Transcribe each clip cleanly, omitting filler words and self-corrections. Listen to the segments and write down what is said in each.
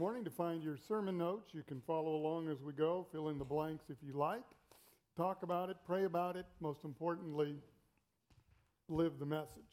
Morning. To find your sermon notes, you can follow along as we go, fill in the blanks if you like, talk about it, pray about it, most importantly, live the message.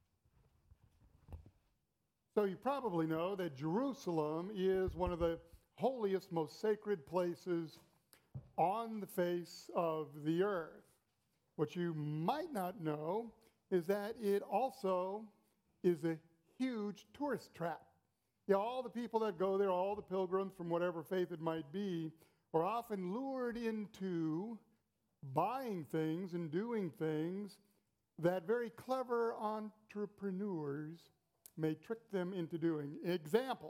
So you probably know that Jerusalem is one of the holiest, most sacred places on the face of the earth. What you might not know is that it also is a huge tourist trap. Yeah, all the people that go there, all the pilgrims from whatever faith it might be, are often lured into buying things and doing things that very clever entrepreneurs may trick them into doing. Example.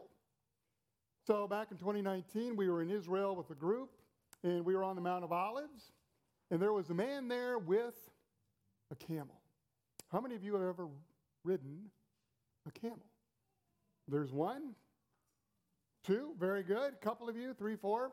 So back in 2019, we were in Israel with a group, and we were on the Mount of Olives, and there was a man there with a camel. How many of you have ever ridden a camel? There's one, two, very good. A couple of you, three, four.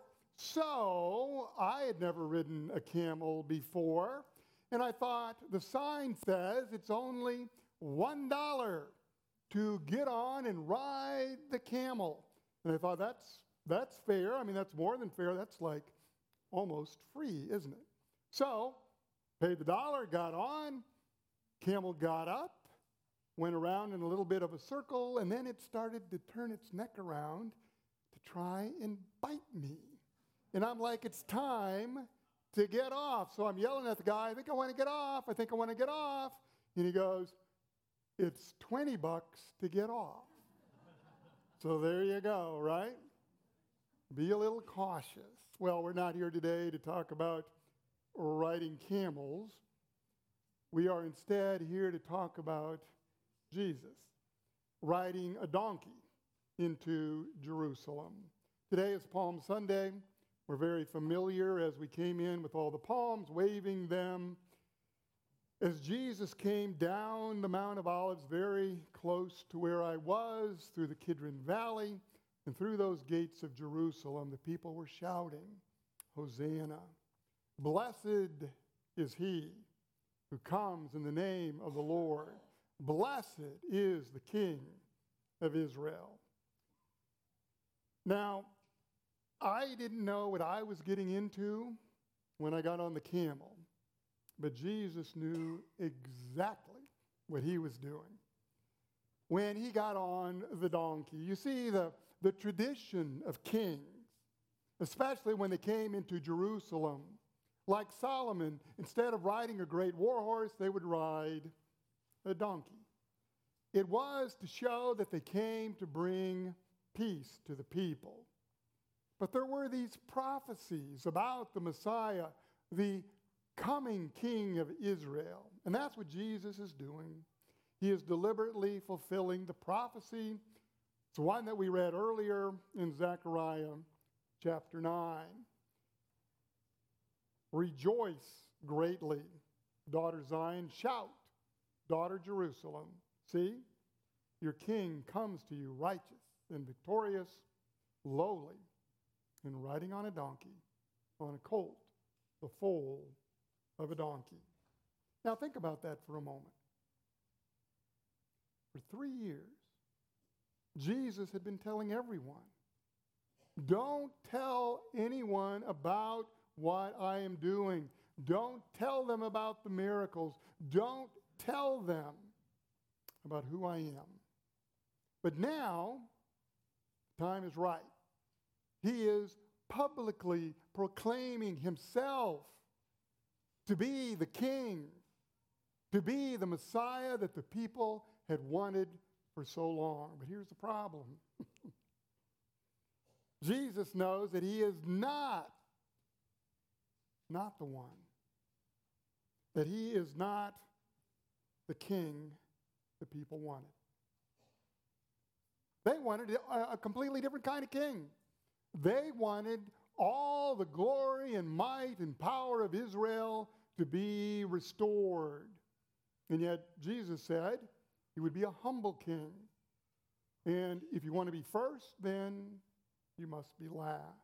So I had never ridden a camel before, and I thought the sign says it's only $1 to get on and ride the camel. And I thought that's fair. I mean, that's more than fair. That's like almost free, isn't it? So paid the $1, got on, camel got up, went around in a little bit of a circle, and then it started to turn its neck around to try and bite me. And I'm like, it's time to get off. So I'm yelling at the guy, I think I want to get off. I think I want to get off. And he goes, it's $20 to get off. So there you go, right? Be a little cautious. Well, we're not here today to talk about riding camels. We are instead here to talk about Jesus riding a donkey into Jerusalem. Today is Palm Sunday. We're very familiar as we came in with all the palms, waving them. As Jesus came down the Mount of Olives, very close to where I was, through the Kidron Valley, and through those gates of Jerusalem, the people were shouting, Hosanna. Blessed is he who comes in the name of the Lord. Blessed is the King of Israel. Now, I didn't know what I was getting into when I got on the camel, but Jesus knew exactly what he was doing when he got on the donkey. You see, the tradition of kings, especially when they came into Jerusalem, like Solomon, instead of riding a great war horse, they would ride a donkey. It was to show that they came to bring peace to the people. But there were these prophecies about the Messiah, the coming King of Israel. And that's what Jesus is doing. He is deliberately fulfilling the prophecy. It's one that we read earlier in Zechariah chapter 9. Rejoice greatly, daughter Zion. Shout, daughter Jerusalem. See, your king comes to you righteous and victorious, lowly, and riding on a donkey, on a colt, the foal of a donkey. Now think about that for a moment. For 3 years, Jesus had been telling everyone, don't tell anyone about what I am doing. Don't tell them about the miracles. Don't tell them about who I am. But now, the time is right. He is publicly proclaiming himself to be the king, to be the Messiah that the people had wanted for so long. But here's the problem. Jesus knows that he is not the one. That he is not the king the people wanted. They wanted a completely different kind of king. They wanted all the glory and might and power of Israel to be restored. And yet Jesus said he would be a humble king. And if you want to be first, then you must be last.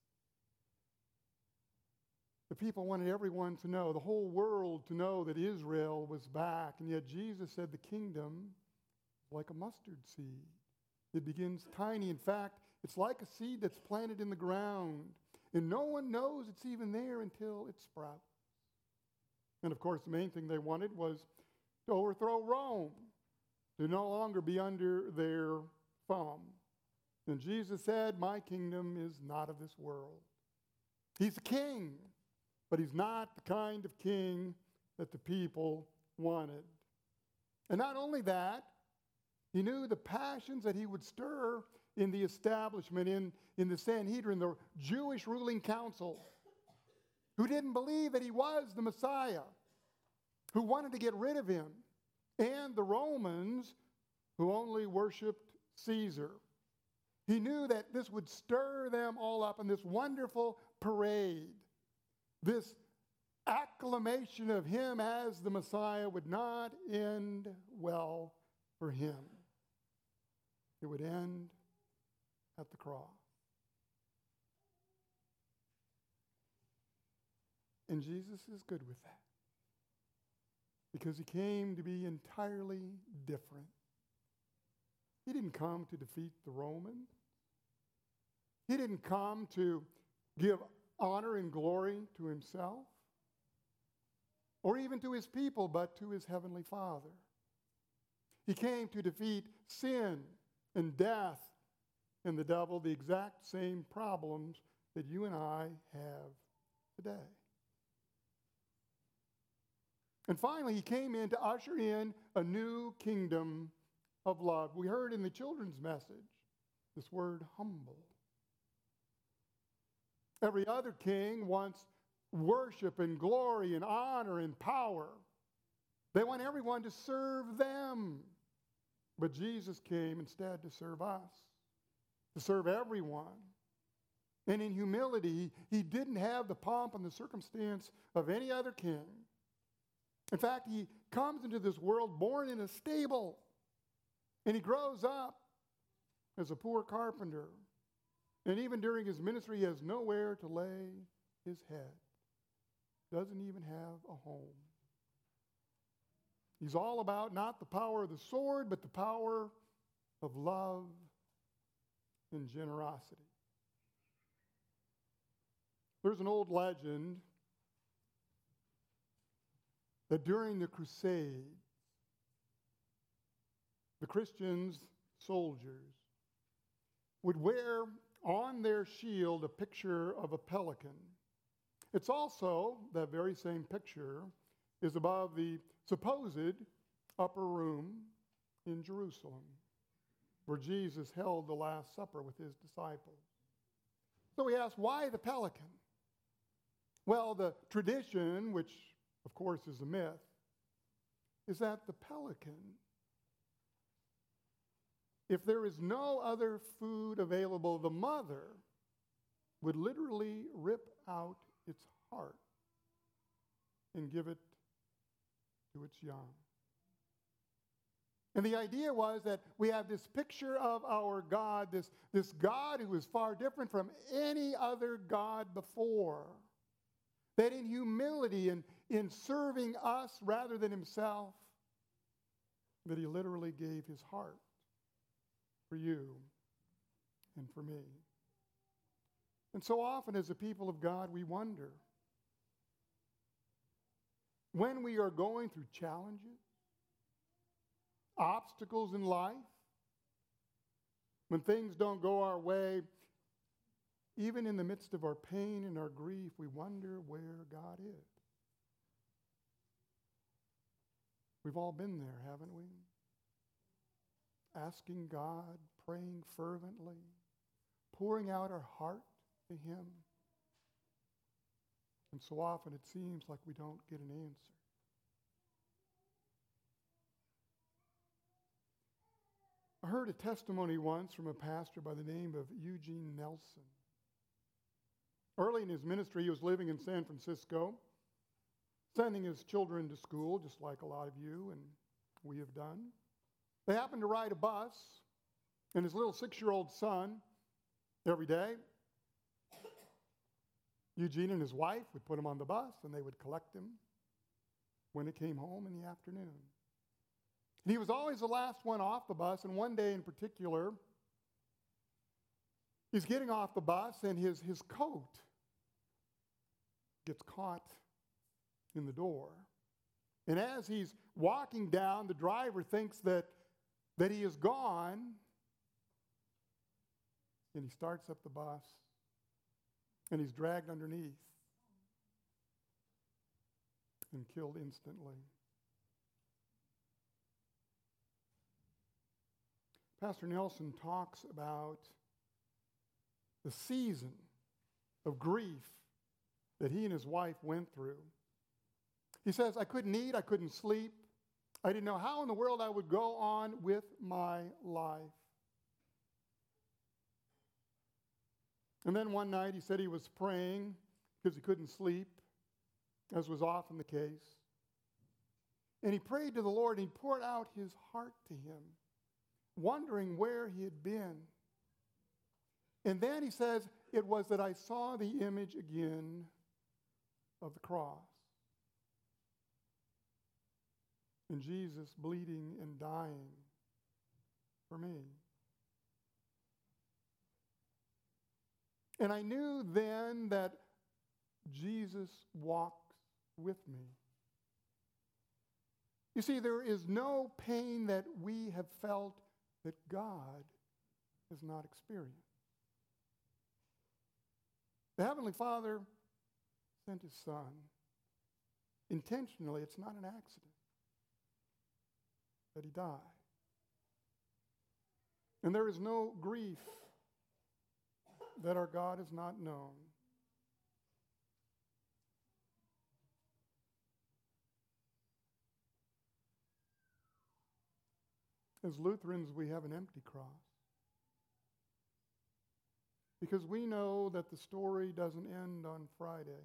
The people wanted everyone to know, the whole world to know that Israel was back. And yet Jesus said the kingdom is like a mustard seed. It begins tiny. In fact, It's like a seed that's planted in the ground, and no one knows it's even there until it sprouts. And of course, the main thing they wanted was to overthrow Rome, to no longer be under their thumb. And Jesus said, my kingdom is not of this world. He's a king, but he's not the kind of king that the people wanted. And not only that, he knew the passions that he would stir in the establishment, in the Sanhedrin, the Jewish ruling council, who didn't believe that he was the Messiah, who wanted to get rid of him, and the Romans, who only worshiped Caesar. He knew that this would stir them all up in this wonderful parade. This acclamation of him as the Messiah would not end well for him. It would end at the cross. And Jesus is good with that, because he came to be entirely different. He didn't come to defeat the Romans. He didn't come to give honor and glory to himself or even to his people, but to his heavenly Father. He came to defeat sin and death and the devil, the exact same problems that you and I have today. And finally, he came in to usher in a new kingdom of love. We heard in the children's message this word humble. Every other king wants worship and glory and honor and power. They want everyone to serve them. But Jesus came instead to serve us, to serve everyone. And in humility, he didn't have the pomp and the circumstance of any other king. In fact, he comes into this world born in a stable, and he grows up as a poor carpenter. And even during his ministry, he has nowhere to lay his head. Doesn't even have a home. He's all about not the power of the sword, but the power of love and generosity. There's an old legend that during the Crusades, the Christians, soldiers, would wear on their shield a picture of a pelican. It's also, that very same picture is above the supposed upper room in Jerusalem, where Jesus held the Last Supper with his disciples. So we ask, why the pelican? Well, the tradition, which of course is a myth, is that the pelican, if there is no other food available, the mother would literally rip out its heart and give it to its young. And the idea was that we have this picture of our God, this God who is far different from any other God before, that in humility and in serving us rather than himself, that he literally gave his heart for you and for me. And so often as a people of God, we wonder, when we are going through challenges, obstacles in life, when things don't go our way, even in the midst of our pain and our grief, we wonder where God is. We've all been there, haven't we? Asking God, praying fervently, pouring out our heart to him. And so often it seems like we don't get an answer. I heard a testimony once from a pastor by the name of Eugene Nelson. Early in his ministry, he was living in San Francisco, sending his children to school, just like a lot of you and we have done. They happened to ride a bus, and his little 6-year-old son, every day, Eugene and his wife would put him on the bus, and they would collect him when it came home in the afternoon. And he was always the last one off the bus, and one day in particular, He's getting off the bus, and his coat gets caught in the door. And as he's walking down, the driver thinks that he is gone, and he starts up the bus, and he's dragged underneath and killed instantly. Pastor Nelson talks about the season of grief that he and his wife went through. He says, I couldn't eat, I couldn't sleep. I didn't know how in the world I would go on with my life. And then one night he said he was praying because he couldn't sleep, as was often the case. And he prayed to the Lord, and he poured out his heart to him, wondering where he had been. And then he says, it was that I saw the image again of the cross. And Jesus bleeding and dying for me. And I knew then that Jesus walks with me. You see, there is no pain that we have felt that God has not experienced. The Heavenly Father sent His Son intentionally. It's not an accident that He died. And there is no grief that our God has not known. As Lutherans, we have an empty cross, because we know that the story doesn't end on Friday.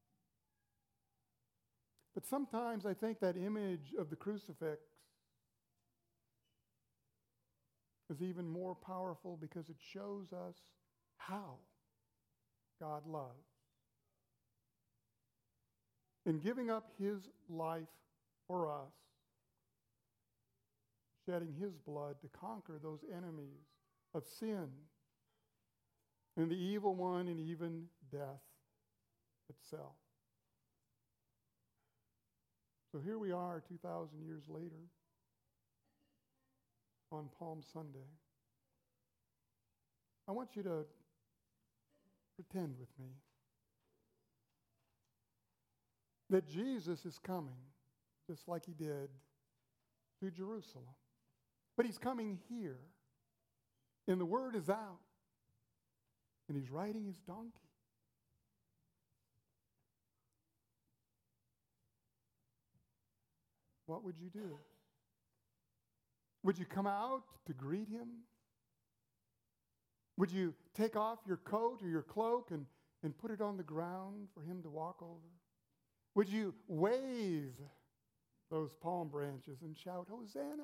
But sometimes I think that image of the crucifix is even more powerful because it shows us how God loves. In giving up His life for us, shedding His blood to conquer those enemies of sin and the evil one and even death itself. So here we are 2,000 years later on Palm Sunday. I want you to pretend with me that Jesus is coming, just like He did to Jerusalem. But He's coming here, and the word is out, and He's riding His donkey. What would you do? Would you come out to greet Him? Would you take off your coat or your cloak and put it on the ground for Him to walk over? Would you wave those palm branches and shout, Hosanna?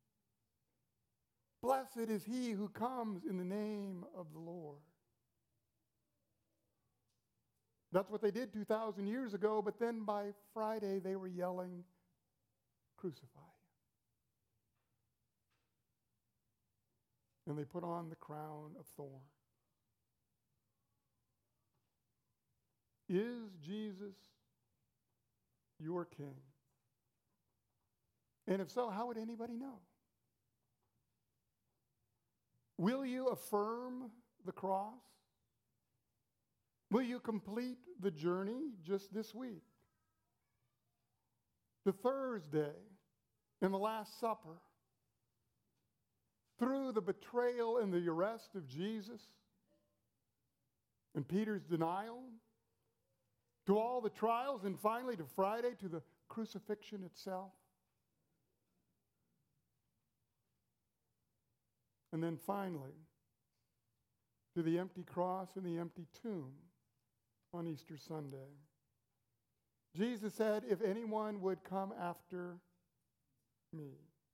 Blessed is He who comes in the name of the Lord. That's what they did 2,000 years ago, but then by Friday they were yelling, crucify Him. And they put on the crown of thorns. Is Jesus your King? And if so, how would anybody know? Will you affirm the cross? Will you complete the journey just this week? The Thursday and the Last Supper, through the betrayal and the arrest of Jesus and Peter's denial, to all the trials, and finally to Friday, to the crucifixion itself. And then finally, to the empty cross and the empty tomb on Easter Sunday. Jesus said, if anyone would come after me,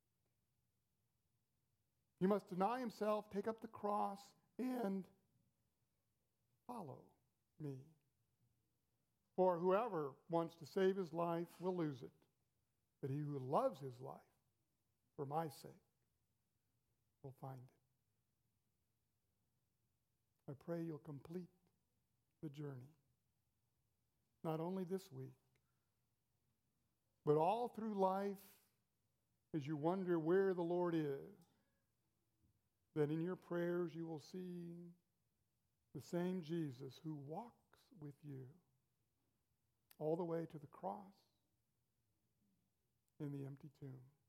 he must deny himself, take up the cross, and follow me. For whoever wants to save his life will lose it, but he who loves his life for my sake will find I pray you'll complete the journey. Not only this week, but all through life, as you wonder where the Lord is, that in your prayers you will see the same Jesus who walks with you all the way to the cross and the empty tomb.